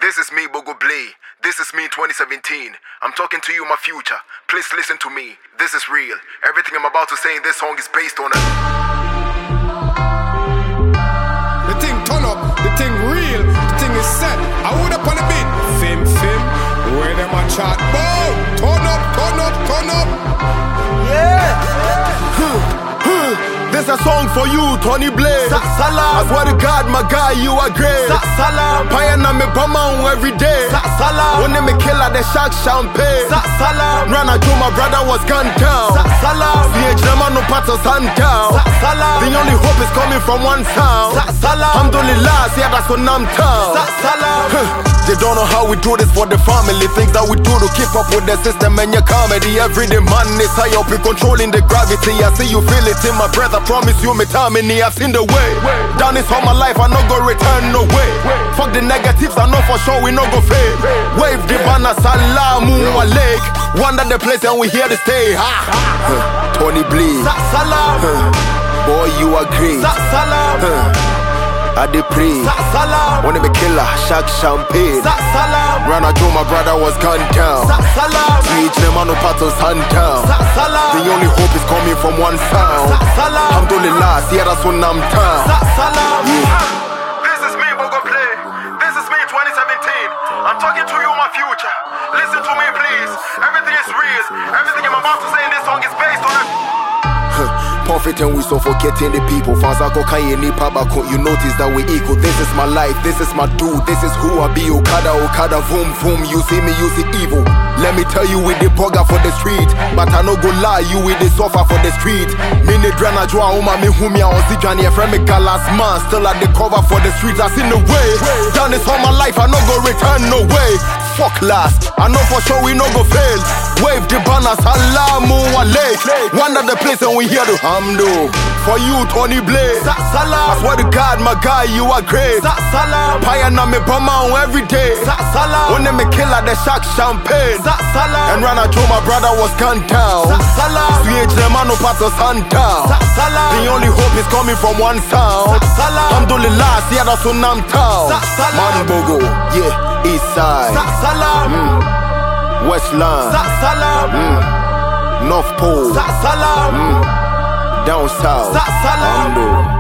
This is me, Bogo Blay. This is me 2017. I'm talking to you, my future. Please listen to me. This is real. Everything I'm about to say in this song is based on it. The thing turn up, the thing real, the thing is set. I would up on the beat. Fim, where them a chat? Bow, turn up, turn up, turn up. Yeah. This a song for you, Tony Blay. Salam. I swear to God, my guy, you are great. Salam. Payana me bama every day. Salam. When me killer the shark champagne. Salam. Rana Joe, my brother was gunned down. Salam. CH Nama no part of sun down. Salam. The only hope is coming from one sound. Salam. Alhamdulillah, yeah, that's what I'm town. Salam. They don't know how we do this for the family. Things that we do to keep up with the system and your comedy. Everyday man is high up, we controlling the gravity. I see you feel it in my breath. I promise you, me time in I've seen the way. Down this all my life, I no go return no way. Fuck the negatives, I know for sure we no go fail. Wave the banner, salamu alaikum. Wander the place and we here to stay. Tony Blay. Salam. Boy, you are great. Salam. I dey pray. Salam. Wanna be killer, shark champagne. Salam. Rana Joe, my brother was gunned down. Salam. CH Nema no patos hand down. Salam. The only hope is coming from one sound. Salam. Alhamdulillah, yeah, that's what I'm town. Salam. This is me, Bogo Blay. This is me 2017. I'm talking to you, my future. Listen to me, please. Everything is real. Everything I'm about to say in this song is based on it. Profit and we suffocating the people. Fans are cocaine, you notice that we equal. This is my life, this is my dude, this is who I be. Okada, boom, boom. You see me, you see evil. Let me tell you, with the bugger for the street. But I no go lie, you with the suffer for the street. Mini drana joa uma mi humia on Zijani. A friend me galas man, still at the cover for the streets. I seen the way. Done this all my life, I no go return no way. Fuck last, I know for sure we no go fail. Wave the banner, salamu alaikum. Wander the place and we hear the hamdo. For you, Tony Blay. Salam. I swear to God, my guy, you are great. Salam. Payana me bama every day. Salam. When me killer the shark champagne. Salam. And Rana Joe, my brother was gunned down. Salam. CH Nema no patos hand down. Salam. The only hope is coming from one sound. Salam. Alhamdulillah, yeah, that's what I'm town. Salam. Man Bogo, yeah, East Side. Salam. Westland, Salam. North Pole, Salam. down south, Salam. Ando.